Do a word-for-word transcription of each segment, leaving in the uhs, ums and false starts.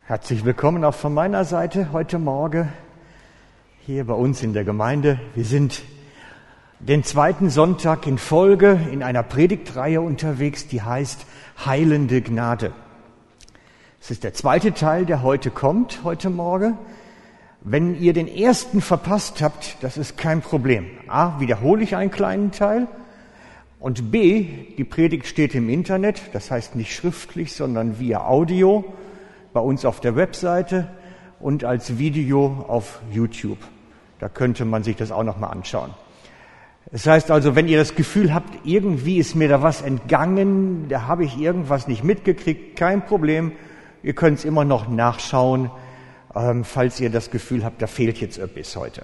Herzlich willkommen auch von meiner Seite heute Morgen hier bei uns in der Gemeinde. Wir sind den zweiten Sonntag in Folge in einer Predigtreihe unterwegs, die heißt Heilende Gnade. Es ist der zweite Teil, der heute kommt, heute Morgen. Wenn ihr den ersten verpasst habt, das ist kein Problem. A, wiederhole ich einen kleinen Teil. Und B, die Predigt steht im Internet, das heißt nicht schriftlich, sondern via Audio, bei uns auf der Webseite und als Video auf YouTube. Da könnte man sich das auch nochmal anschauen. Das heißt also, wenn ihr das Gefühl habt, irgendwie ist mir da was entgangen, da habe ich irgendwas nicht mitgekriegt, kein Problem. Ihr könnt es immer noch nachschauen, ähm, falls ihr das Gefühl habt, da fehlt jetzt etwas heute.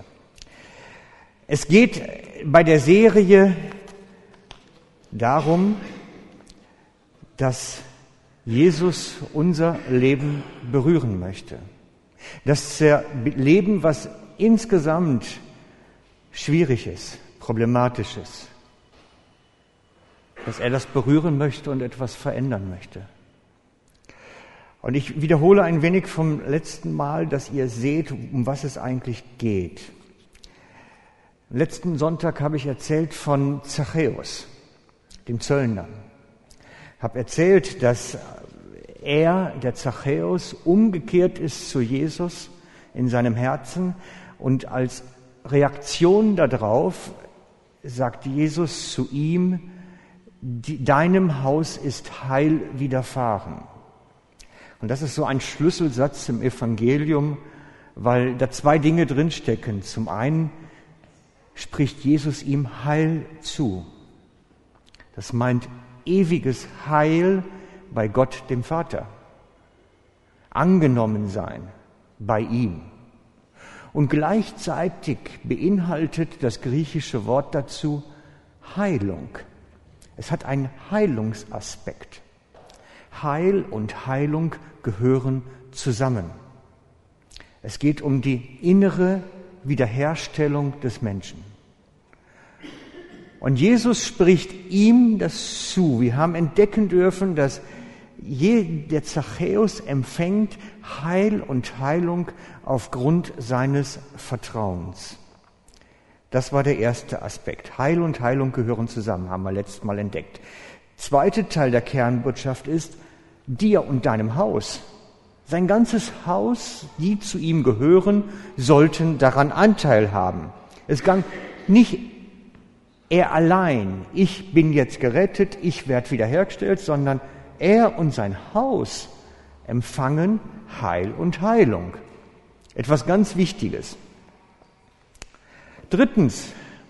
Es geht bei der Serie darum, dass Jesus unser Leben berühren möchte. Das Leben, was insgesamt schwierig ist, problematisch ist, dass er das berühren möchte und etwas verändern möchte. Und ich wiederhole ein wenig vom letzten Mal, dass ihr seht, um was es eigentlich geht. Letzten Sonntag habe ich erzählt von Zachäus, dem Zöllner. Ich habe erzählt, dass er, der Zachäus, umgekehrt ist zu Jesus in seinem Herzen und als Reaktion darauf sagt Jesus zu ihm, deinem Haus ist Heil widerfahren. Und das ist so ein Schlüsselsatz im Evangelium, weil da zwei Dinge drinstecken. Zum einen spricht Jesus ihm Heil zu. Das meint ewiges Heil bei Gott, dem Vater. Angenommen sein bei ihm. Und gleichzeitig beinhaltet das griechische Wort dazu Heilung. Es hat einen Heilungsaspekt. Heil und Heilung gehören zusammen. Es geht um die innere Wiederherstellung des Menschen. Und Jesus spricht ihm das zu. Wir haben entdecken dürfen, dass der Zachäus empfängt Heil und Heilung aufgrund seines Vertrauens. Das war der erste Aspekt. Heil und Heilung gehören zusammen, haben wir letztes Mal entdeckt. Zweiter Teil der Kernbotschaft ist, dir und deinem Haus. Sein ganzes Haus, die zu ihm gehören, sollten daran Anteil haben. Es ging nicht er allein, ich bin jetzt gerettet, ich werde wiederhergestellt, sondern er und sein Haus empfangen Heil und Heilung. Etwas ganz Wichtiges. Drittens,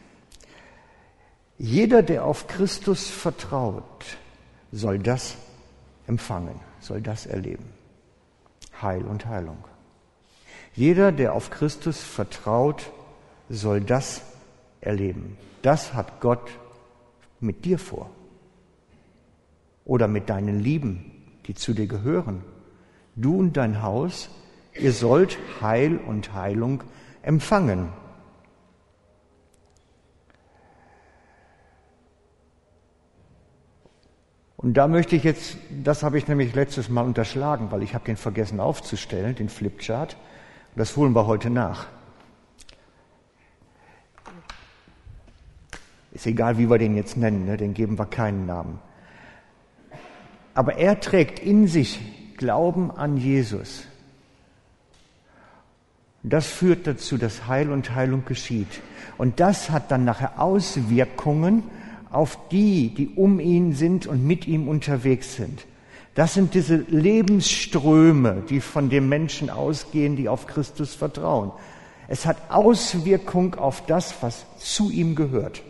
jeder, der auf Christus vertraut, soll das empfangen, soll das erleben. Heil und Heilung. Jeder, der auf Christus vertraut, soll das erleben. Das hat Gott mit dir vor. Oder mit deinen Lieben, die zu dir gehören. Du und dein Haus, ihr sollt Heil und Heilung empfangen. Und da möchte ich jetzt, das habe ich nämlich letztes Mal unterschlagen, weil ich habe den vergessen aufzustellen, den Flipchart. Das holen wir heute nach. Ist egal, wie wir den jetzt nennen, ne? Den geben wir keinen Namen. Aber er trägt in sich Glauben an Jesus. Das führt dazu, dass Heil und Heilung geschieht. Und das hat dann nachher Auswirkungen auf die, die um ihn sind und mit ihm unterwegs sind. Das sind diese Lebensströme, die von dem Menschen ausgehen, die auf Christus vertrauen. Es hat Auswirkung auf das, was zu ihm gehört.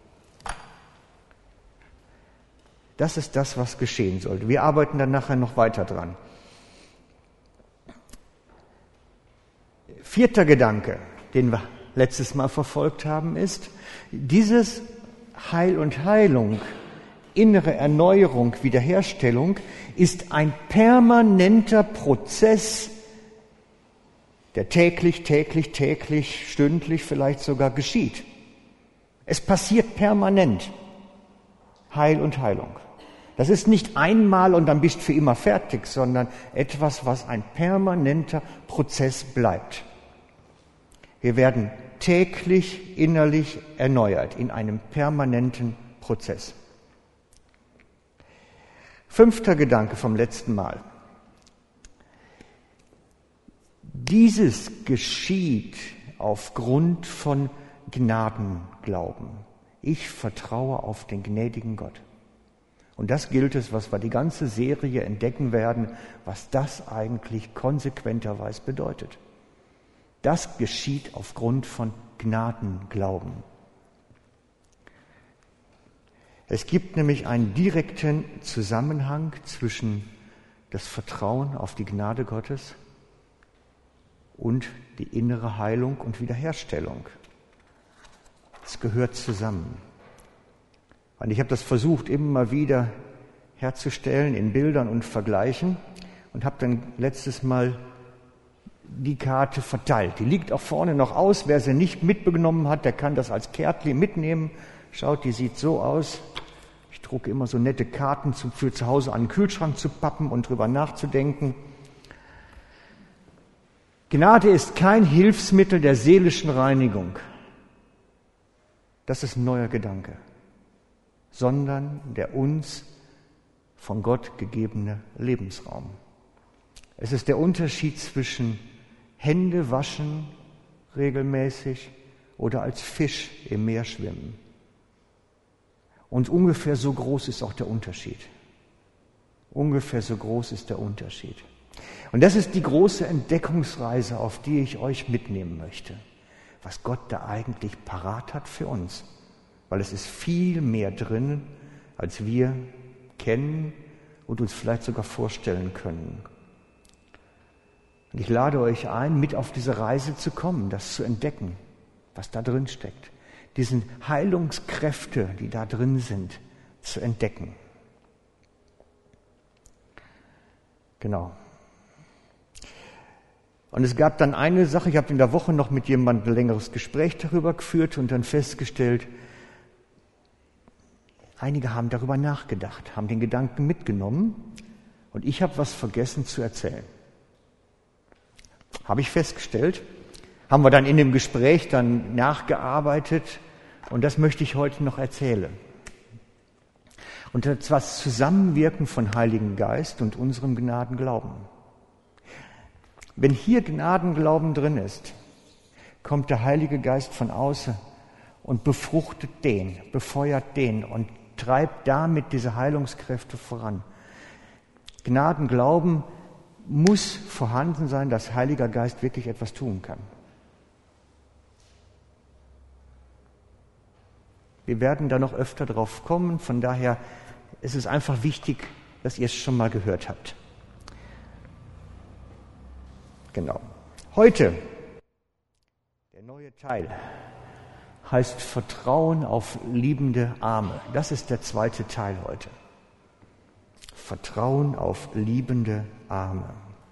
Das ist das, was geschehen sollte. Wir arbeiten dann nachher noch weiter dran. Vierter Gedanke, den wir letztes Mal verfolgt haben, ist, dieses Heil und Heilung, innere Erneuerung, Wiederherstellung, ist ein permanenter Prozess, der täglich, täglich, täglich, stündlich vielleicht sogar geschieht. Es passiert permanent. Heil und Heilung. Das ist nicht einmal und dann bist du für immer fertig, sondern etwas, was ein permanenter Prozess bleibt. Wir werden täglich innerlich erneuert in einem permanenten Prozess. Fünfter Gedanke vom letzten Mal. Dieses geschieht aufgrund von Gnadenglauben. Ich vertraue auf den gnädigen Gott. Und das gilt es, was wir die ganze Serie entdecken werden, was das eigentlich konsequenterweise bedeutet. Das geschieht aufgrund von Gnadenglauben. Es gibt nämlich einen direkten Zusammenhang zwischen das Vertrauen auf die Gnade Gottes und die innere Heilung und Wiederherstellung. Es gehört zusammen. Und ich habe das versucht, immer wieder herzustellen in Bildern und Vergleichen und habe dann letztes Mal die Karte verteilt. Die liegt auch vorne noch aus. Wer sie nicht mitgenommen hat, der kann das als Kärtli mitnehmen. Schaut, die sieht so aus. Ich drucke immer so nette Karten für zu Hause an den Kühlschrank zu pappen und drüber nachzudenken. Gnade ist kein Hilfsmittel der seelischen Reinigung. Das ist ein neuer Gedanke. Sondern der uns von Gott gegebene Lebensraum. Es ist der Unterschied zwischen Hände waschen regelmäßig oder als Fisch im Meer schwimmen. Und ungefähr so groß ist auch der Unterschied. Ungefähr so groß ist der Unterschied. Und das ist die große Entdeckungsreise, auf die ich euch mitnehmen möchte. Was Gott da eigentlich parat hat für uns. Weil es ist viel mehr drin, als wir kennen und uns vielleicht sogar vorstellen können. Und ich lade euch ein, mit auf diese Reise zu kommen, das zu entdecken, was da drin steckt. Diese Heilungskräfte, die da drin sind, zu entdecken. Genau. Und es gab dann eine Sache, ich habe in der Woche noch mit jemandem ein längeres Gespräch darüber geführt und dann festgestellt, einige haben darüber nachgedacht, haben den Gedanken mitgenommen und ich habe was vergessen zu erzählen. Habe ich festgestellt, haben wir dann in dem Gespräch dann nachgearbeitet und das möchte ich heute noch erzählen. Und das ist das Zusammenwirken von Heiligen Geist und unserem Gnadenglauben. Wenn hier Gnadenglauben drin ist, kommt der Heilige Geist von außen und befruchtet den, befeuert den und treibt damit diese Heilungskräfte voran. Gnadenglauben muss vorhanden sein, dass Heiliger Geist wirklich etwas tun kann. Wir werden da noch öfter drauf kommen, von daher ist es einfach wichtig, dass ihr es schon mal gehört habt. Genau. Heute, der neue Teil, heißt Vertrauen auf liebende Arme. Das ist der zweite Teil heute. Vertrauen auf liebende Arme.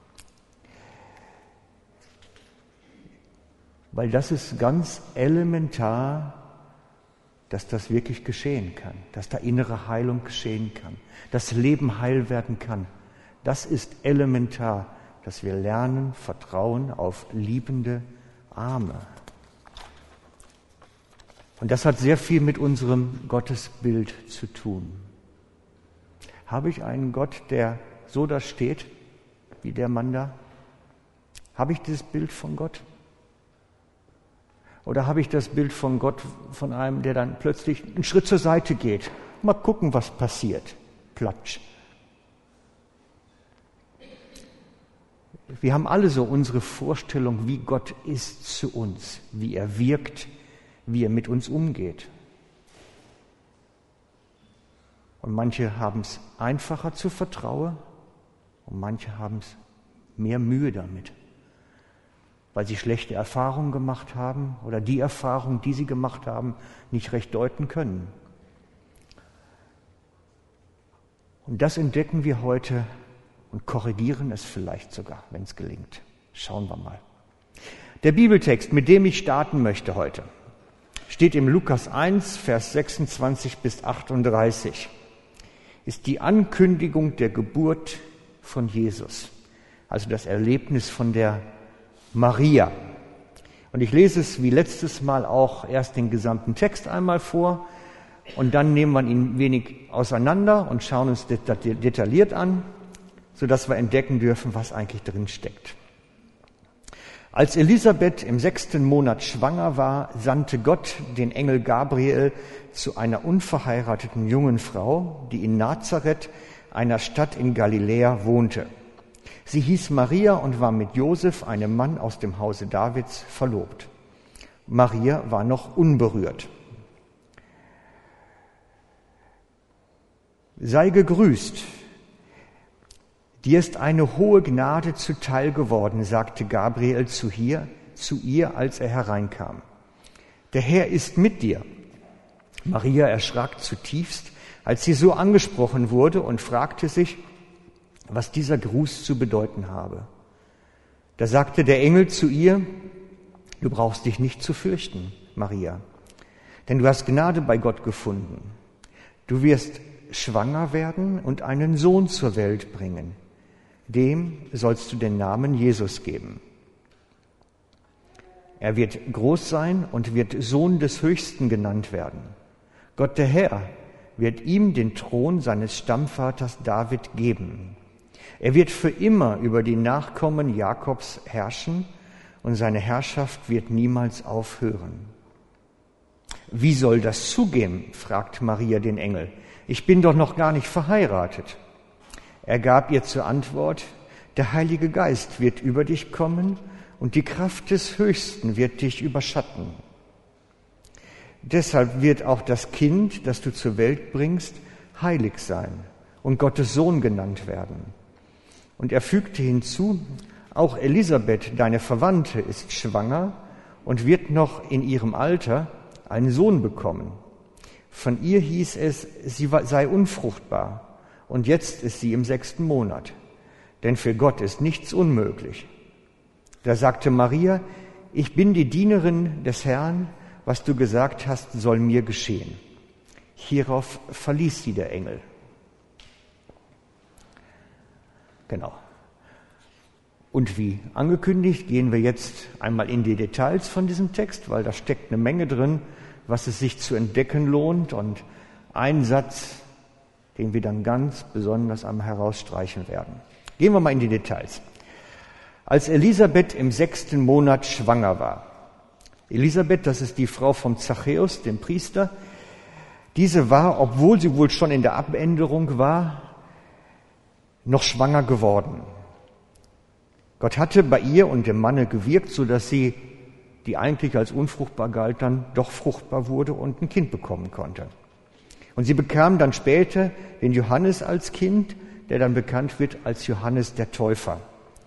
Weil das ist ganz elementar, dass das wirklich geschehen kann, dass da innere Heilung geschehen kann, dass Leben heil werden kann. Das ist elementar, dass wir lernen, Vertrauen auf liebende Arme. Und das hat sehr viel mit unserem Gottesbild zu tun. Habe ich einen Gott, der so da steht, wie der Mann da? Habe ich dieses Bild von Gott? Oder habe ich das Bild von Gott von einem, der dann plötzlich einen Schritt zur Seite geht? Mal gucken, was passiert. Platsch. Wir haben alle so unsere Vorstellung, wie Gott ist zu uns, wie er wirkt, wie er mit uns umgeht. Und manche haben es einfacher zu vertrauen und manche haben es mehr Mühe damit, weil sie schlechte Erfahrungen gemacht haben oder die Erfahrungen, die sie gemacht haben, nicht recht deuten können. Und das entdecken wir heute und korrigieren es vielleicht sogar, wenn es gelingt. Schauen wir mal. Der Bibeltext, mit dem ich starten möchte heute, steht im Lukas eins, Vers sechsundzwanzig bis achtunddreißig. ist die Ankündigung der Geburt von Jesus, also das Erlebnis von der Maria. Und ich lese es wie letztes Mal auch erst den gesamten Text einmal vor und dann nehmen wir ihn wenig auseinander und schauen uns das detailliert an, sodass wir entdecken dürfen, was eigentlich drin steckt. Als Elisabeth im sechsten Monat schwanger war, sandte Gott den Engel Gabriel zu einer unverheirateten jungen Frau, die in Nazareth, einer Stadt in Galiläa, wohnte. Sie hieß Maria und war mit Josef, einem Mann aus dem Hause Davids, verlobt. Maria war noch unberührt. Sei gegrüßt. Dir ist eine hohe Gnade zuteil geworden, sagte Gabriel zu ihr, zu ihr, als er hereinkam. Der Herr ist mit dir. Maria erschrak zutiefst, als sie so angesprochen wurde und fragte sich, was dieser Gruß zu bedeuten habe. Da sagte der Engel zu ihr, du brauchst dich nicht zu fürchten, Maria, denn du hast Gnade bei Gott gefunden. Du wirst schwanger werden und einen Sohn zur Welt bringen. Dem sollst du den Namen Jesus geben. Er wird groß sein und wird Sohn des Höchsten genannt werden. Gott der Herr wird ihm den Thron seines Stammvaters David geben. Er wird für immer über die Nachkommen Jakobs herrschen und seine Herrschaft wird niemals aufhören. Wie soll das zugehen? Fragt Maria den Engel. Ich bin doch noch gar nicht verheiratet. Er gab ihr zur Antwort, der Heilige Geist wird über dich kommen und die Kraft des Höchsten wird dich überschatten. Deshalb wird auch das Kind, das du zur Welt bringst, heilig sein und Gottes Sohn genannt werden. Und er fügte hinzu, auch Elisabeth, deine Verwandte, ist schwanger und wird noch in ihrem Alter einen Sohn bekommen. Von ihr hieß es, sie sei unfruchtbar. Und jetzt ist sie im sechsten Monat, denn für Gott ist nichts unmöglich. Da sagte Maria, ich bin die Dienerin des Herrn, was du gesagt hast, soll mir geschehen. Hierauf verließ sie der Engel. Genau. Und wie angekündigt, gehen wir jetzt einmal in die Details von diesem Text, weil da steckt eine Menge drin, was es sich zu entdecken lohnt. Und ein Satz, den wir dann ganz besonders einmal herausstreichen werden. Gehen wir mal in die Details. Als Elisabeth im sechsten Monat schwanger war. Elisabeth, das ist die Frau vom Zachäus, dem Priester. Diese war, obwohl sie wohl schon in der Abänderung war, noch schwanger geworden. Gott hatte bei ihr und dem Manne gewirkt, sodass sie, die eigentlich als unfruchtbar galt, dann doch fruchtbar wurde und ein Kind bekommen konnte. Und sie bekam dann später den Johannes als Kind, der dann bekannt wird als Johannes der Täufer.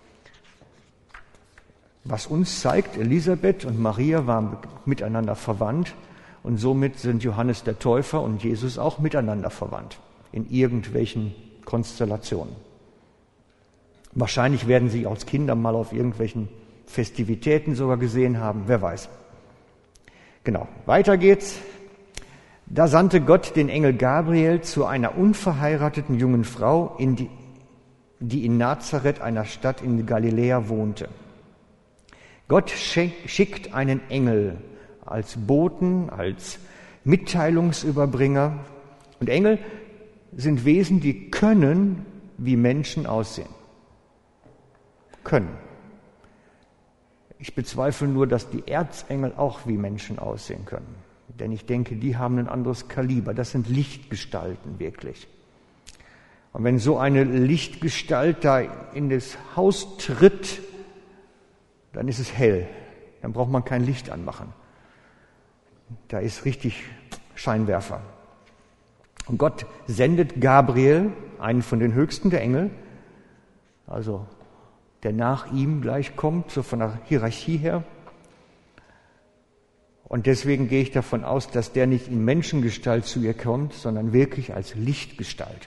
Was uns zeigt, Elisabeth und Maria waren miteinander verwandt und somit sind Johannes der Täufer und Jesus auch miteinander verwandt, in irgendwelchen Konstellationen. Wahrscheinlich werden sie als Kinder mal auf irgendwelchen Festivitäten sogar gesehen haben, wer weiß. Genau, weiter geht's. Da sandte Gott den Engel Gabriel zu einer unverheirateten jungen Frau, in die, die in Nazareth, einer Stadt in Galiläa, wohnte. Gott schickt einen Engel als Boten, als Mitteilungsüberbringer. Und Engel sind Wesen, die können wie Menschen aussehen. Können. Ich bezweifle nur, dass die Erzengel auch wie Menschen aussehen können. Denn ich denke, die haben ein anderes Kaliber. Das sind Lichtgestalten wirklich. Und wenn so eine Lichtgestalt da in das Haus tritt, dann ist es hell. Dann braucht man kein Licht anmachen. Da ist richtig Scheinwerfer. Und Gott sendet Gabriel, einen von den höchsten der Engel, also der nach ihm gleich kommt, so von der Hierarchie her. Und deswegen gehe ich davon aus, dass der nicht in Menschengestalt zu ihr kommt, sondern wirklich als Lichtgestalt.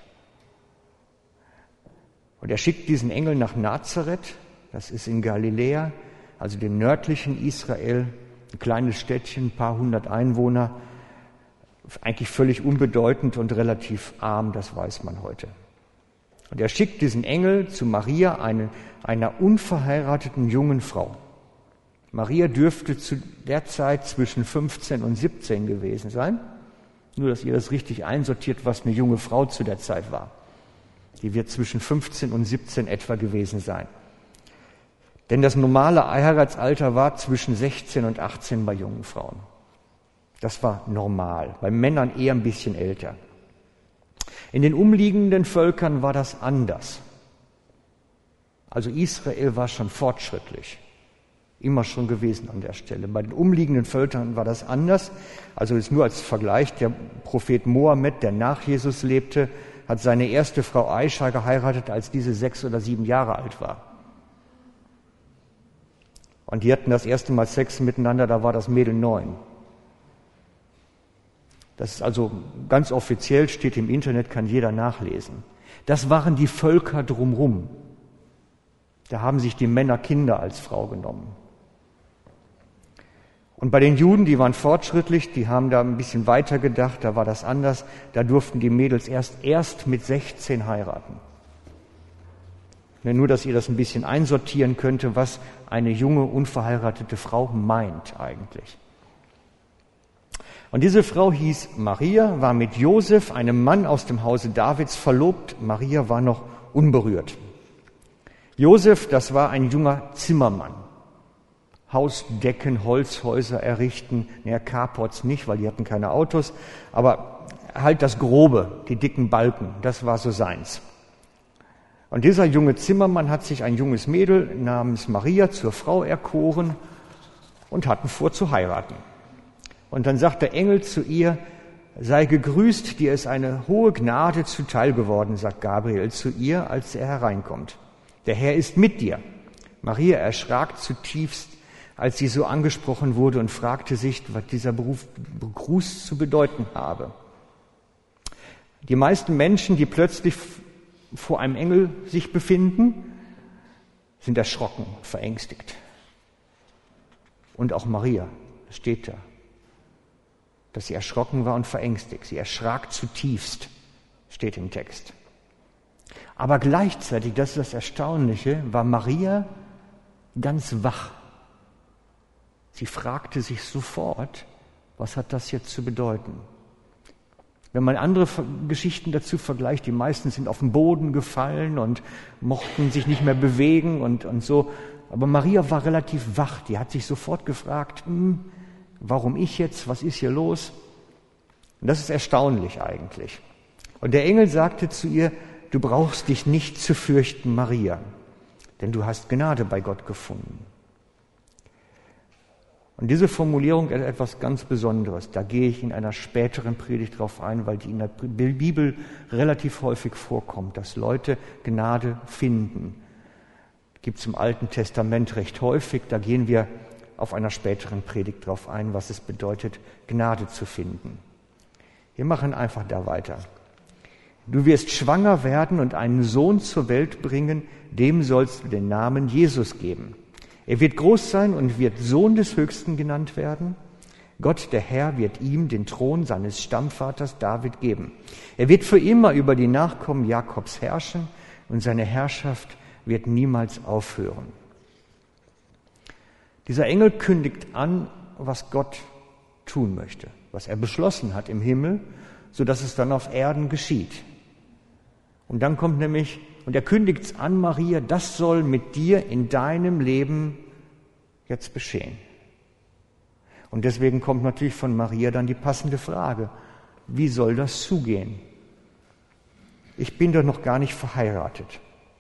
Und er schickt diesen Engel nach Nazareth, das ist in Galiläa, also dem nördlichen Israel, ein kleines Städtchen, ein paar hundert Einwohner. eigentlich völlig unbedeutend und relativ arm, das weiß man heute. Und er schickt diesen Engel zu Maria, eine, einer unverheirateten jungen Frau. Maria dürfte zu der Zeit zwischen fünfzehn und siebzehn gewesen sein. Nur, dass ihr das richtig einsortiert, was eine junge Frau zu der Zeit war. Die wird zwischen fünfzehn und siebzehn etwa gewesen sein. Denn das normale Heiratsalter war zwischen sechzehn und achtzehn bei jungen Frauen. Das war normal, bei Männern eher ein bisschen älter. In den umliegenden Völkern war das anders. Also Israel war schon fortschrittlich, immer schon gewesen an der Stelle. Bei den umliegenden Völkern war das anders. Also ist nur als Vergleich, der Prophet Mohammed, der nach Jesus lebte, hat seine erste Frau Aisha geheiratet, als diese sechs oder sieben Jahre alt war. Und die hatten das erste Mal Sex miteinander, da war das Mädel neun. Das ist also ganz offiziell, steht im Internet, kann jeder nachlesen. Das waren die Völker drumherum. Da haben sich die Männer Kinder als Frau genommen. Und bei den Juden, die waren fortschrittlich, die haben da ein bisschen weiter gedacht, da war das anders. Da durften die Mädels erst, erst mit sechzehn heiraten. Nur, dass ihr das ein bisschen einsortieren könnte, was eine junge, unverheiratete Frau meint eigentlich. Und diese Frau hieß Maria, war mit Josef, einem Mann aus dem Hause Davids, verlobt. Maria war noch unberührt. Josef, das war ein junger Zimmermann. Hausdecken, Holzhäuser errichten, naja, Carports nicht, weil die hatten keine Autos, aber halt das Grobe, die dicken Balken, das war so seins. Und dieser junge Zimmermann hat sich ein junges Mädel namens Maria zur Frau erkoren und hatten vor zu heiraten. Und dann sagt der Engel zu ihr, sei gegrüßt, dir ist eine hohe Gnade zuteil geworden, sagt Gabriel zu ihr, als er hereinkommt. Der Herr ist mit dir. Maria erschrak zutiefst, als sie so angesprochen wurde und fragte sich, was dieser Beruf, Gruß zu bedeuten habe. Die meisten Menschen, die plötzlich vor einem Engel sich befinden, sind erschrocken, verängstigt. Und auch Maria, das steht da, dass sie erschrocken war und verängstigt. Sie erschrak zutiefst, steht im Text. Aber gleichzeitig, das ist das Erstaunliche, war Maria ganz wach. Sie fragte sich sofort, was hat das jetzt zu bedeuten? Wenn man andere Geschichten dazu vergleicht, die meisten sind auf den Boden gefallen und mochten sich nicht mehr bewegen und, und so. Aber Maria war relativ wach, die hat sich sofort gefragt, hm, warum ich jetzt, was ist hier los? Und das ist erstaunlich eigentlich. Und der Engel sagte zu ihr, du brauchst dich nicht zu fürchten, Maria, denn du hast Gnade bei Gott gefunden. Und diese Formulierung ist etwas ganz Besonderes. Da gehe ich in einer späteren Predigt drauf ein, weil die in der Bibel relativ häufig vorkommt, dass Leute Gnade finden. Gibt es im Alten Testament recht häufig. Da gehen wir auf einer späteren Predigt drauf ein, was es bedeutet, Gnade zu finden. Wir machen einfach da weiter. Du wirst schwanger werden und einen Sohn zur Welt bringen, dem sollst du den Namen Jesus geben. Er wird groß sein und wird Sohn des Höchsten genannt werden. Gott, der Herr, wird ihm den Thron seines Stammvaters David geben. Er wird für immer über die Nachkommen Jakobs herrschen und seine Herrschaft wird niemals aufhören. Dieser Engel kündigt an, was Gott tun möchte, was er beschlossen hat im Himmel, sodass es dann auf Erden geschieht. Und dann kommt nämlich, und er kündigt es an, Maria, das soll mit dir in deinem Leben jetzt geschehen. Und deswegen kommt natürlich von Maria dann die passende Frage, wie soll das zugehen? Ich bin doch noch gar nicht verheiratet.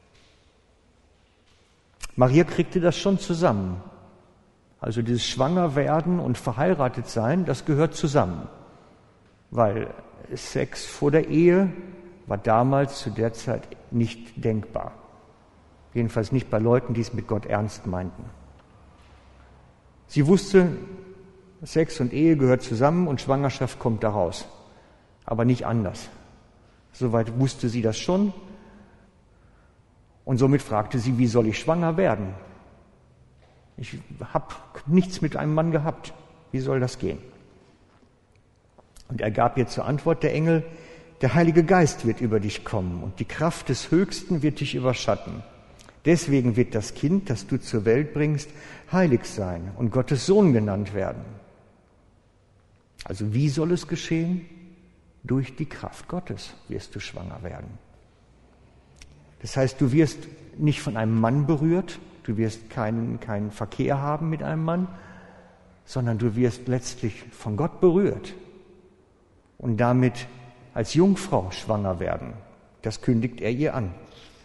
Maria kriegte das schon zusammen. Also dieses Schwangerwerden und verheiratet sein, das gehört zusammen. Weil Sex vor der Ehe war damals zu der Zeit nicht denkbar. Jedenfalls nicht bei Leuten, die es mit Gott ernst meinten. Sie wusste, Sex und Ehe gehört zusammen und Schwangerschaft kommt daraus. Aber nicht anders. Soweit wusste sie das schon. Und somit fragte sie, wie soll ich schwanger werden? Ich habe nichts mit einem Mann gehabt. Wie soll das gehen? Und er gab ihr zur Antwort, der Engel: Der Heilige Geist wird über dich kommen und die Kraft des Höchsten wird dich überschatten. Deswegen wird das Kind, das du zur Welt bringst, heilig sein und Gottes Sohn genannt werden. Also wie soll es geschehen? Durch die Kraft Gottes wirst du schwanger werden. Das heißt, du wirst nicht von einem Mann berührt, du wirst keinen, keinen Verkehr haben mit einem Mann, sondern du wirst letztlich von Gott berührt und damit als Jungfrau schwanger werden. Das kündigt er ihr an.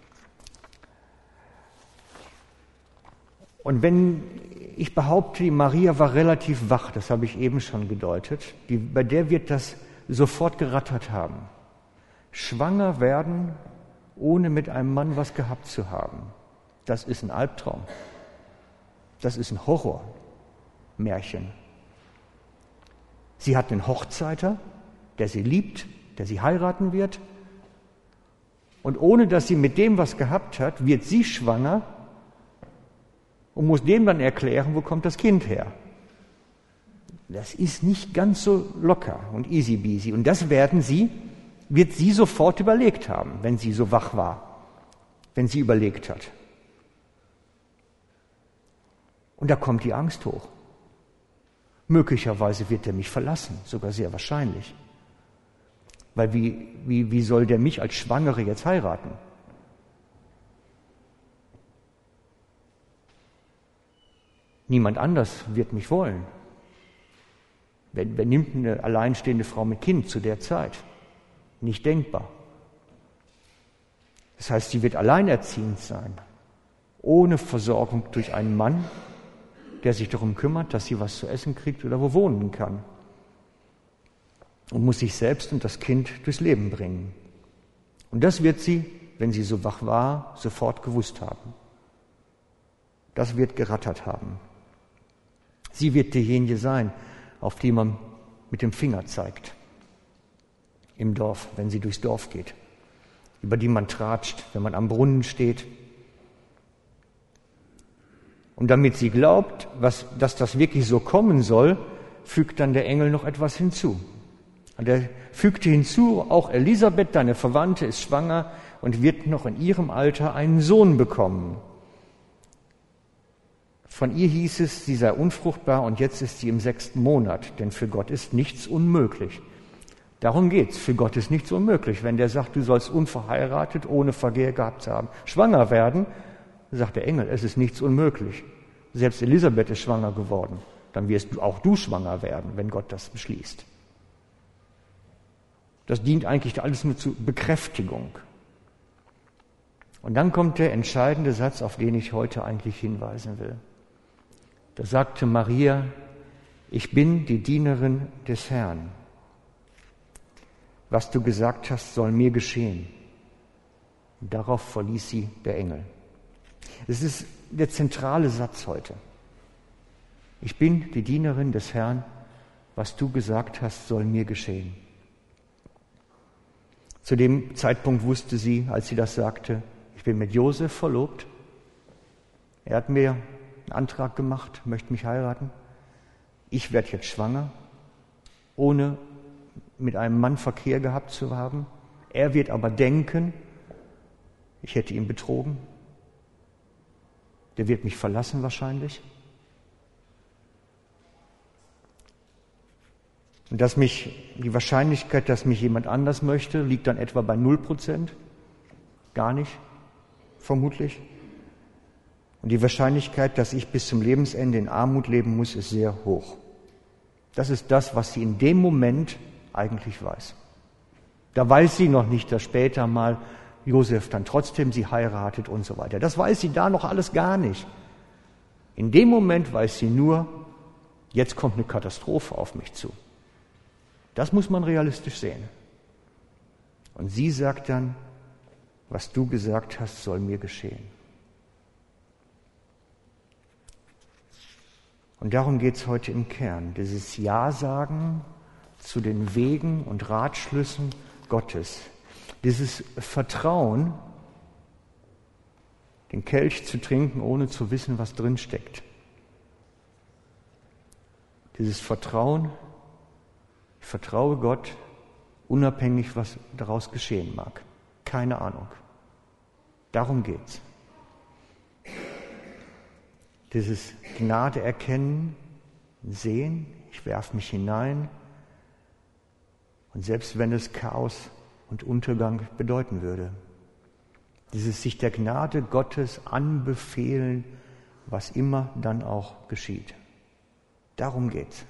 Und wenn ich behaupte, die Maria war relativ wach, das habe ich eben schon gedeutet, die, bei der wird das sofort gerattert haben. Schwanger werden, ohne mit einem Mann was gehabt zu haben, das ist ein Albtraum. Das ist ein Horrormärchen. Sie hat einen Hochzeiter, der sie liebt, der sie heiraten wird. Und ohne dass sie mit dem was gehabt hat, wird sie schwanger und muss dem dann erklären, wo kommt das Kind her. Das ist nicht ganz so locker und easy peasy. Und das werden sie, wird sie sofort überlegt haben, wenn sie so wach war, wenn sie überlegt hat. Und da kommt die Angst hoch. Möglicherweise wird er mich verlassen, sogar sehr wahrscheinlich. Weil wie, wie, wie soll der mich als Schwangere jetzt heiraten? Niemand anders wird mich wollen. Wer, wer nimmt eine alleinstehende Frau mit Kind zu der Zeit? Nicht denkbar. Das heißt, sie wird alleinerziehend sein, ohne Versorgung durch einen Mann, der sich darum kümmert, dass sie was zu essen kriegt oder wo wohnen kann. Und muss sich selbst und das Kind durchs Leben bringen. Und das wird sie, wenn sie so wach war, sofort gewusst haben. Das wird gerattert haben. Sie wird diejenige sein, auf die man mit dem Finger zeigt. Im Dorf, wenn sie durchs Dorf geht. Über die man tratscht, wenn man am Brunnen steht. Und damit sie glaubt, was, dass das wirklich so kommen soll, fügt dann der Engel noch etwas hinzu. Und er fügte hinzu, auch Elisabeth, deine Verwandte, ist schwanger und wird noch in ihrem Alter einen Sohn bekommen. Von ihr hieß es, sie sei unfruchtbar und jetzt ist sie im sechsten Monat, denn für Gott ist nichts unmöglich. Darum geht's. Für Gott ist nichts unmöglich. Wenn der sagt, du sollst unverheiratet, ohne Verkehr gehabt zu haben, schwanger werden, sagt der Engel, es ist nichts unmöglich. Selbst Elisabeth ist schwanger geworden. Dann wirst du auch du schwanger werden, wenn Gott das beschließt. Das dient eigentlich alles nur zur Bekräftigung. Und dann kommt der entscheidende Satz, auf den ich heute eigentlich hinweisen will. Da sagte Maria, ich bin die Dienerin des Herrn. Was du gesagt hast, soll mir geschehen. Und darauf verließ sie der Engel. Es ist der zentrale Satz heute. Ich bin die Dienerin des Herrn. Was du gesagt hast, soll mir geschehen. Zu dem Zeitpunkt wusste sie, als sie das sagte, ich bin mit Josef verlobt. Er hat mir einen Antrag gemacht, möchte mich heiraten. Ich werde jetzt schwanger, ohne mit einem Mann Verkehr gehabt zu haben. Er wird aber denken, ich hätte ihn betrogen. Der wird mich verlassen wahrscheinlich. Und dass mich, die Wahrscheinlichkeit, dass mich jemand anders möchte, liegt dann etwa bei null Prozent. Gar nicht, vermutlich. Und die Wahrscheinlichkeit, dass ich bis zum Lebensende in Armut leben muss, ist sehr hoch. Das ist das, was sie in dem Moment eigentlich weiß. Da weiß sie noch nicht, dass später mal Josef dann trotzdem sie heiratet und so weiter. Das weiß sie da noch alles gar nicht. In dem Moment weiß sie nur, jetzt kommt eine Katastrophe auf mich zu. Das muss man realistisch sehen. Und sie sagt dann, was du gesagt hast, soll mir geschehen. Und darum geht es heute im Kern, dieses Ja-Sagen zu den Wegen und Ratschlüssen Gottes. Dieses Vertrauen, den Kelch zu trinken, ohne zu wissen, was drin steckt. Dieses Vertrauen, Ich vertraue Gott, unabhängig, was daraus geschehen mag. Keine Ahnung. Darum geht's. Dieses Gnade erkennen, sehen, ich werfe mich hinein. Und selbst wenn es Chaos und Untergang bedeuten würde, dieses sich der Gnade Gottes anbefehlen, was immer dann auch geschieht. Darum geht's.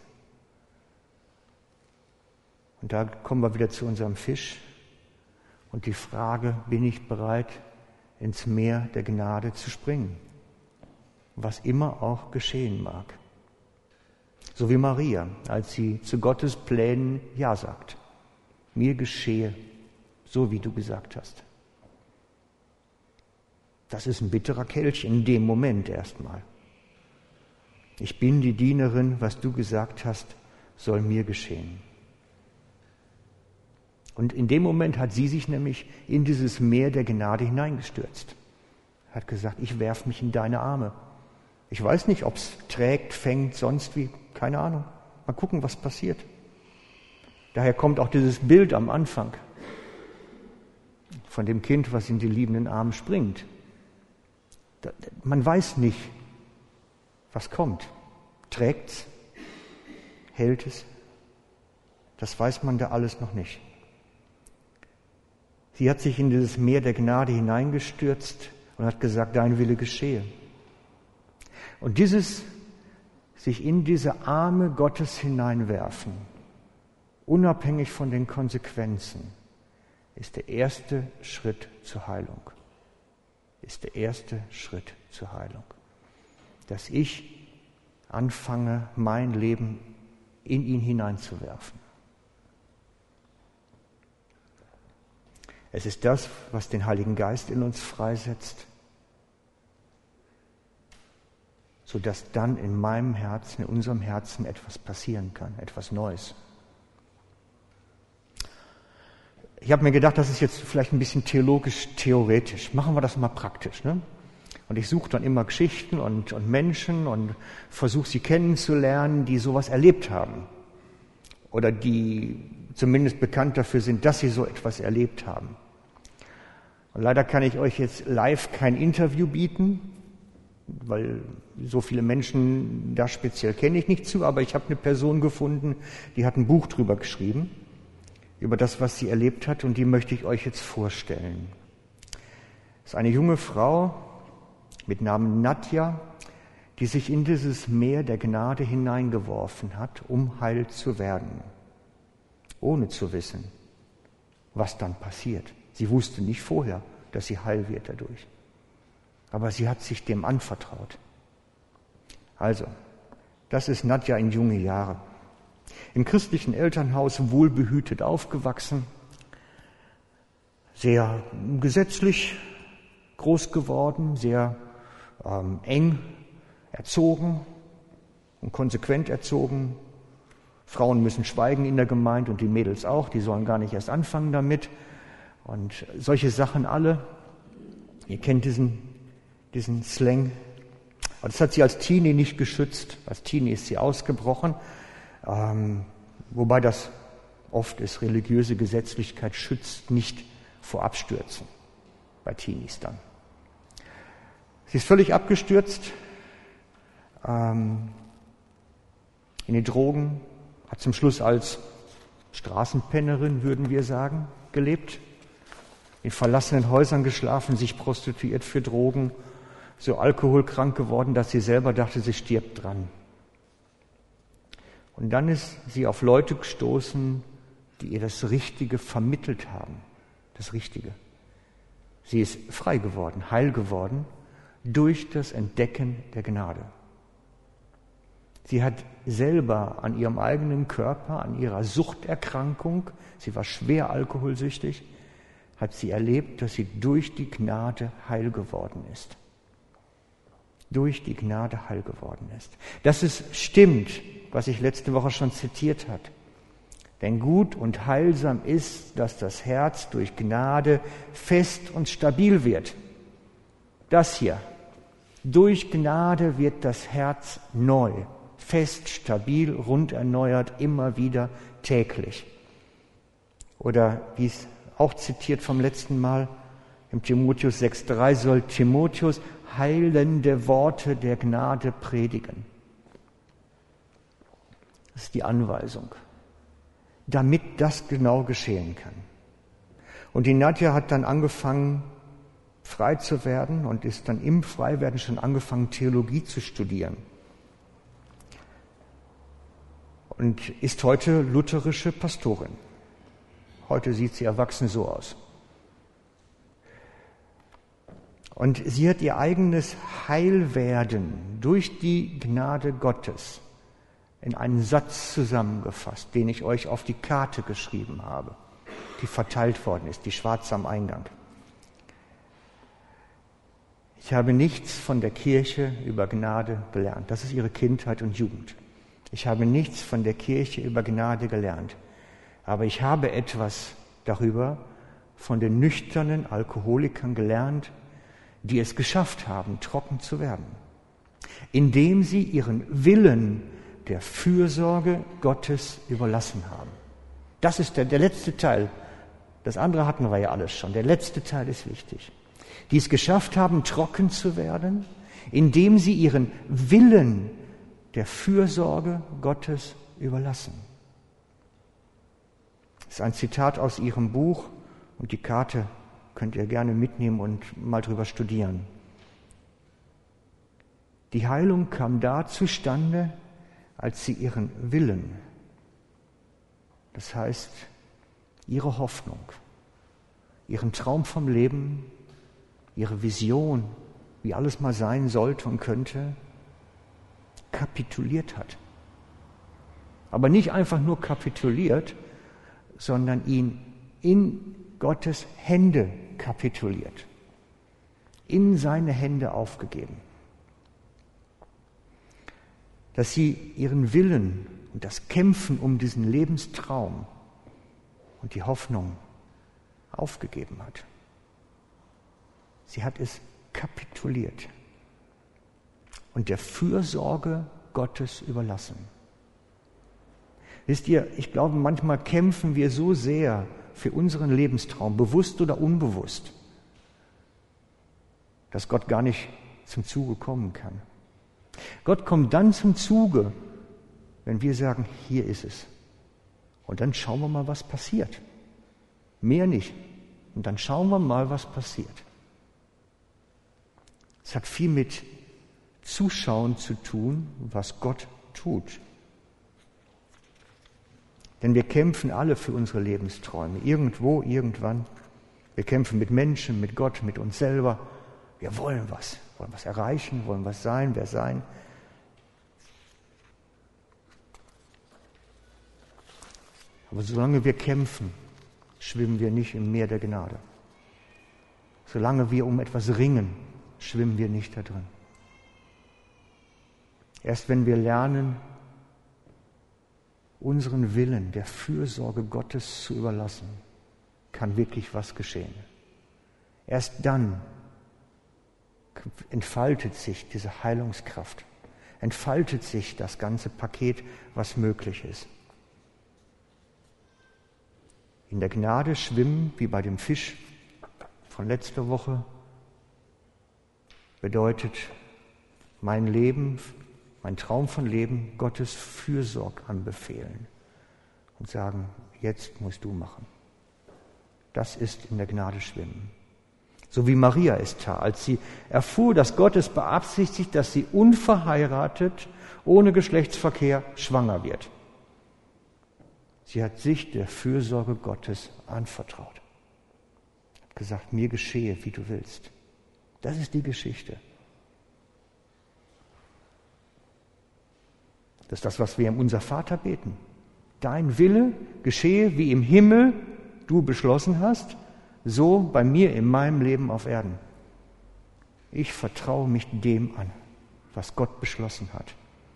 Und da kommen wir wieder zu unserem Fisch und die Frage, bin ich bereit, ins Meer der Gnade zu springen? Was immer auch geschehen mag. So wie Maria, als sie zu Gottes Plänen Ja sagt. Mir geschehe, so wie du gesagt hast. Das ist ein bitterer Kelch in dem Moment erstmal. Ich bin die Dienerin, was du gesagt hast, soll mir geschehen. Und in dem Moment hat sie sich nämlich in dieses Meer der Gnade hineingestürzt. Hat gesagt, ich werf mich in deine Arme. Ich weiß nicht, ob es trägt, fängt, sonst wie, keine Ahnung. Mal gucken, was passiert. Daher kommt auch dieses Bild am Anfang von dem Kind, was in die liebenden Arme springt. Man weiß nicht, was kommt. Trägt's? Hält es? Das weiß man da alles noch nicht. Sie hat sich in dieses Meer der Gnade hineingestürzt und hat gesagt, dein Wille geschehe. Und dieses sich in diese Arme Gottes hineinwerfen, unabhängig von den Konsequenzen, ist der erste Schritt zur Heilung. Ist der erste Schritt zur Heilung. Dass ich anfange, mein Leben in ihn hineinzuwerfen. Es ist das, was den Heiligen Geist in uns freisetzt, sodass dann in meinem Herzen, in unserem Herzen etwas passieren kann, etwas Neues. Ich habe mir gedacht, das ist jetzt vielleicht ein bisschen theologisch, theoretisch. Machen wir das mal praktisch. Ne? Und ich suche dann immer Geschichten und, und Menschen und versuche sie kennenzulernen, die sowas erlebt haben. Oder die zumindest bekannt dafür sind, dass sie so etwas erlebt haben. Und leider kann ich euch jetzt live kein Interview bieten, weil so viele Menschen da speziell kenne ich nicht zu, aber ich habe eine Person gefunden, die hat ein Buch drüber geschrieben, über das, was sie erlebt hat, und die möchte ich euch jetzt vorstellen. Das ist eine junge Frau mit Namen Nadja, die sich in dieses Meer der Gnade hineingeworfen hat, um heil zu werden, ohne zu wissen, was dann passiert. Sie wusste nicht vorher, dass sie heil wird dadurch. Aber sie hat sich dem anvertraut. Also, das ist Nadja in junge Jahre. Im christlichen Elternhaus wohlbehütet aufgewachsen, sehr gesetzlich groß geworden, sehr ähm, eng erzogen und konsequent erzogen. Frauen müssen schweigen in der Gemeinde und die Mädels auch, die sollen gar nicht erst anfangen damit. Und solche Sachen alle. Ihr kennt diesen, diesen Slang. Aber das hat sie als Teenie nicht geschützt. Als Teenie ist sie ausgebrochen. Ähm, wobei das oft ist, religiöse Gesetzlichkeit schützt nicht vor Abstürzen. Bei Teenies dann. Sie ist völlig abgestürzt. Ähm, in die Drogen. Hat zum Schluss als Straßenpennerin, würden wir sagen, gelebt. In verlassenen Häusern geschlafen, sich prostituiert für Drogen, so alkoholkrank geworden, dass sie selber dachte, sie stirbt dran. Und dann ist sie auf Leute gestoßen, die ihr das Richtige vermittelt haben. Das Richtige. Sie ist frei geworden, heil geworden, durch das Entdecken der Gnade. Sie hat selber an ihrem eigenen Körper, an ihrer Suchterkrankung, sie war schwer alkoholsüchtig, hat sie erlebt, dass sie durch die Gnade heil geworden ist. Durch die Gnade heil geworden ist. Dass es stimmt, was ich letzte Woche schon zitiert habe. Denn gut und heilsam ist, dass das Herz durch Gnade fest und stabil wird. Das hier. Durch Gnade wird das Herz neu. Fest, stabil, rund erneuert, immer wieder täglich. Oder wie es auch zitiert vom letzten Mal, im Timotheus sechs drei soll Timotheus heilende Worte der Gnade predigen. Das ist die Anweisung, damit das genau geschehen kann. Und die Nadja hat dann angefangen, frei zu werden und ist dann im Freiwerden schon angefangen, Theologie zu studieren. Und ist heute lutherische Pastorin. Heute sieht sie erwachsen so aus. Und sie hat ihr eigenes Heilwerden durch die Gnade Gottes in einen Satz zusammengefasst, den ich euch auf die Karte geschrieben habe, die verteilt worden ist, die schwarz am Eingang. Ich habe nichts von der Kirche über Gnade gelernt. Das ist ihre Kindheit und Jugend. Ich habe nichts von der Kirche über Gnade gelernt. Aber ich habe etwas darüber von den nüchternen Alkoholikern gelernt, die es geschafft haben, trocken zu werden, indem sie ihren Willen der Fürsorge Gottes überlassen haben. Das ist der, der letzte Teil. Das andere hatten wir ja alles schon. Der letzte Teil ist wichtig. Die es geschafft haben, trocken zu werden, indem sie ihren Willen der Fürsorge Gottes überlassen. Das ist ein Zitat aus ihrem Buch und die Karte könnt ihr gerne mitnehmen und mal drüber studieren. Die Heilung kam da zustande, als sie ihren Willen, das heißt ihre Hoffnung, ihren Traum vom Leben, ihre Vision, wie alles mal sein sollte und könnte, kapituliert hat. Aber nicht einfach nur kapituliert, sondern ihn in Gottes Hände kapituliert, in seine Hände aufgegeben. Dass sie ihren Willen und das Kämpfen um diesen Lebenstraum und die Hoffnung aufgegeben hat. Sie hat es kapituliert und der Fürsorge Gottes überlassen. Wisst ihr, ich glaube, manchmal kämpfen wir so sehr für unseren Lebenstraum, bewusst oder unbewusst, dass Gott gar nicht zum Zuge kommen kann. Gott kommt dann zum Zuge, wenn wir sagen, hier ist es. Und dann schauen wir mal, was passiert. Mehr nicht. Und dann schauen wir mal, was passiert. Es hat viel mit Zuschauen zu tun, was Gott tut. Denn wir kämpfen alle für unsere Lebensträume. Irgendwo, irgendwann. Wir kämpfen mit Menschen, mit Gott, mit uns selber. Wir wollen was. Wollen was erreichen, wollen was sein, wer sein. Aber solange wir kämpfen, schwimmen wir nicht im Meer der Gnade. Solange wir um etwas ringen, schwimmen wir nicht da drin. Erst wenn wir lernen, unseren Willen der Fürsorge Gottes zu überlassen, kann wirklich was geschehen. Erst dann entfaltet sich diese Heilungskraft, entfaltet sich das ganze Paket, was möglich ist. In der Gnade schwimmen, wie bei dem Fisch von letzter Woche, bedeutet mein Leben, mein Traum von Leben, Gottes Fürsorge anbefehlen und sagen, jetzt musst du machen. Das ist in der Gnade schwimmen. So wie Maria es tat, als sie erfuhr, dass Gott es beabsichtigt, dass sie unverheiratet, ohne Geschlechtsverkehr schwanger wird. Sie hat sich der Fürsorge Gottes anvertraut. Hat gesagt, mir geschehe, wie du willst. Das ist die Geschichte. Das ist das, was wir im Unser Vater beten. Dein Wille geschehe, wie im Himmel du beschlossen hast, so bei mir in meinem Leben auf Erden. Ich vertraue mich dem an, was Gott beschlossen hat,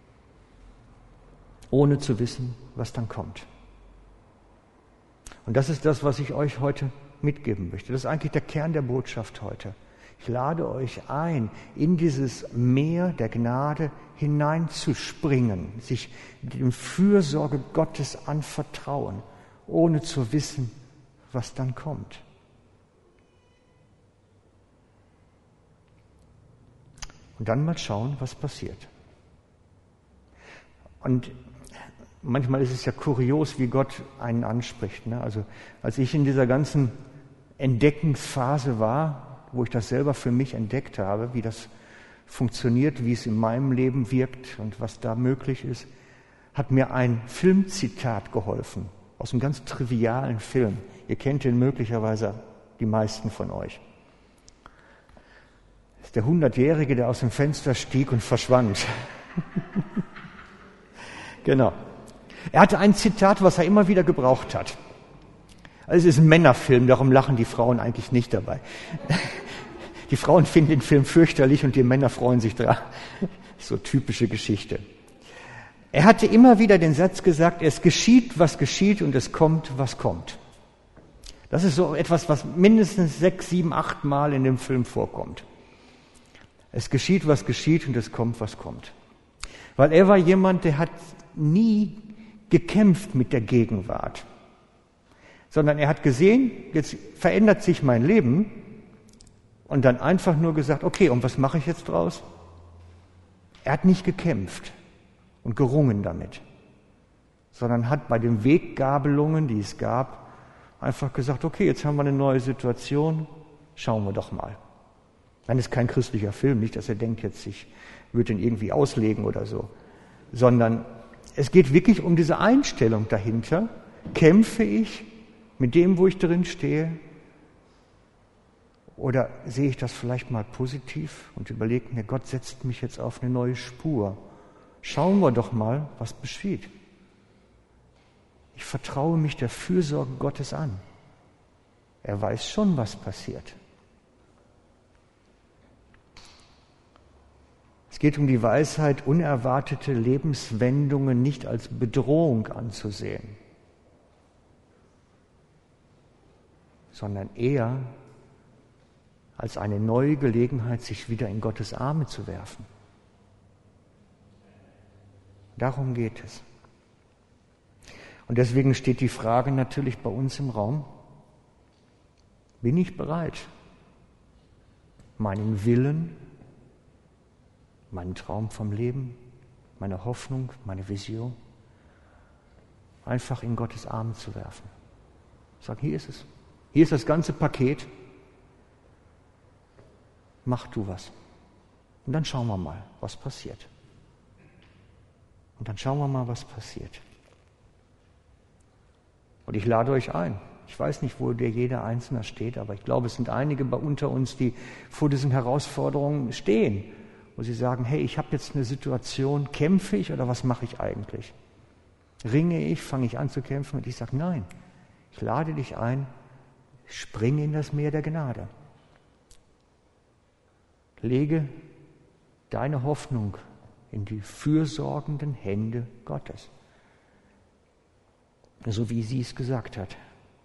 ohne zu wissen, was dann kommt. Und das ist das, was ich euch heute mitgeben möchte. Das ist eigentlich der Kern der Botschaft heute. Ich lade euch ein, in dieses Meer der Gnade hineinzuspringen, sich dem Fürsorge Gottes anvertrauen, ohne zu wissen, was dann kommt. Und dann mal schauen, was passiert. Und manchmal ist es ja kurios, wie Gott einen anspricht. Ne? Also als ich in dieser ganzen Entdeckungsphase war, wo ich das selber für mich entdeckt habe, wie das funktioniert, wie es in meinem Leben wirkt und was da möglich ist, hat mir ein Filmzitat geholfen, aus einem ganz trivialen Film. Ihr kennt ihn möglicherweise, die meisten von euch. Das ist der Hundertjährige, der aus dem Fenster stieg und verschwand. Genau. Er hatte ein Zitat, was er immer wieder gebraucht hat. Also es ist ein Männerfilm, darum lachen die Frauen eigentlich nicht dabei. Die Frauen finden den Film fürchterlich und die Männer freuen sich dran. So typische Geschichte. Er hatte immer wieder den Satz gesagt, es geschieht, was geschieht und es kommt, was kommt. Das ist so etwas, was mindestens sechs, sieben, acht Mal in dem Film vorkommt. Es geschieht, was geschieht und es kommt, was kommt. Weil er war jemand, der hat nie gekämpft mit der Gegenwart, sondern er hat gesehen, jetzt verändert sich mein Leben und dann einfach nur gesagt, okay, und was mache ich jetzt draus? Er hat nicht gekämpft und gerungen damit, sondern hat bei den Weggabelungen, die es gab, einfach gesagt, okay, jetzt haben wir eine neue Situation, schauen wir doch mal. Dann ist kein christlicher Film, nicht, dass er denkt jetzt, ich würde ihn irgendwie auslegen oder so, sondern es geht wirklich um diese Einstellung dahinter. Kämpfe ich mit dem, wo ich drin stehe? Oder sehe ich das vielleicht mal positiv und überlege mir, Gott setzt mich jetzt auf eine neue Spur. Schauen wir doch mal, was geschieht. Ich vertraue mich der Fürsorge Gottes an. Er weiß schon, was passiert. Es geht um die Weisheit, unerwartete Lebenswendungen nicht als Bedrohung anzusehen, sondern eher als eine neue Gelegenheit, sich wieder in Gottes Arme zu werfen. Darum geht es. Und deswegen steht die Frage natürlich bei uns im Raum, bin ich bereit, meinen Willen, meinen Traum vom Leben, meine Hoffnung, meine Vision, einfach in Gottes Arme zu werfen. Sagen, hier ist es. Hier ist das ganze Paket. Mach du was. Und dann schauen wir mal, was passiert. Und dann schauen wir mal, was passiert. Und ich lade euch ein. Ich weiß nicht, wo der jeder Einzelne steht, aber ich glaube, es sind einige bei unter uns, die vor diesen Herausforderungen stehen, wo sie sagen, hey, ich habe jetzt eine Situation, kämpfe ich oder was mache ich eigentlich? Ringe ich, fange ich an zu kämpfen? Und ich sage, nein, ich lade dich ein, springe in das Meer der Gnade. Lege deine Hoffnung in die fürsorgenden Hände Gottes. So wie sie es gesagt hat.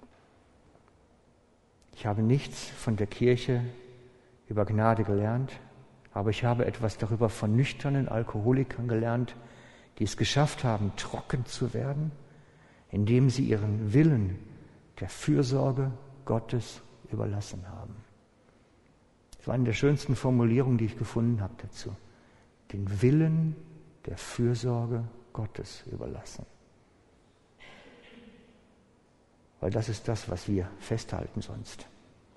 Ich habe nichts von der Kirche über Gnade gelernt, aber ich habe etwas darüber von nüchternen Alkoholikern gelernt, die es geschafft haben, trocken zu werden, indem sie ihren Willen der Fürsorge Gottes überlassen haben. Das war eine der schönsten Formulierungen, die ich gefunden habe dazu. Den Willen der Fürsorge Gottes überlassen. Weil das ist das, was wir festhalten sonst.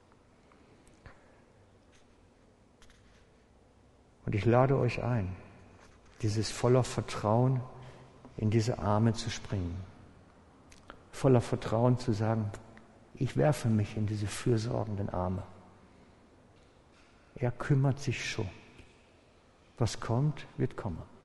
Und ich lade euch ein, dieses voller Vertrauen in diese Arme zu springen. Voller Vertrauen zu sagen, ich werfe mich in diese fürsorgenden Arme. Er kümmert sich schon. Was kommt, wird kommen.